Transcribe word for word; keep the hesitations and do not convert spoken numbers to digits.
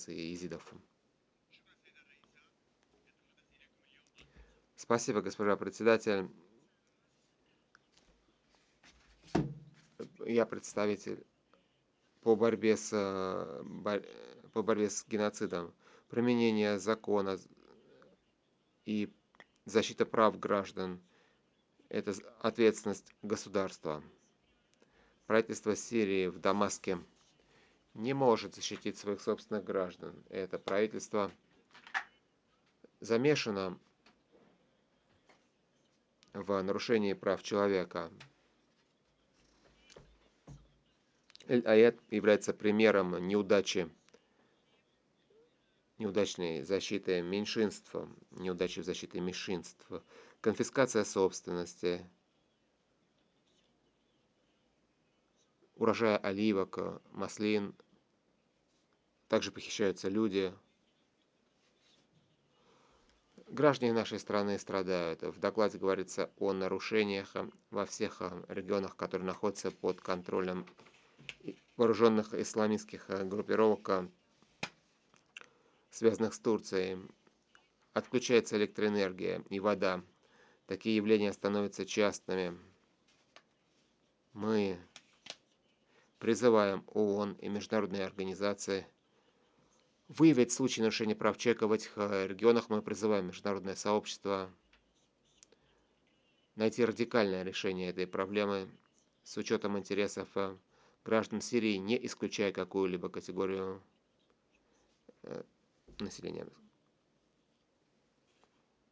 ситуации езидов. Спасибо, госпожа председатель. Я представитель по борьбе с, э, бор- по борьбе с геноцидом. Применение закона и защита прав граждан — это з- ответственность государства. Правительство Сирии в Дамаске не может защитить своих собственных граждан. Это правительство замешано в нарушении прав человека. Эль Аяд является примером неудачи, неудачной защиты меньшинств, неудачи в защите меньшинств, конфискация собственности, урожая оливок, маслин, также похищаются люди. Граждане нашей страны страдают. В докладе говорится о нарушениях во всех регионах, которые находятся под контролем вооруженных исламистских группировок, связанных с Турцией. Отключается электроэнергия и вода. Такие явления становятся частными. Мы призываем ООН и международные организации выявить случаи нарушения прав человека в этих регионах. Мы призываем международное сообщество найти радикальное решение этой проблемы с учетом интересов граждан Сирии, не исключая какую-либо категорию населения.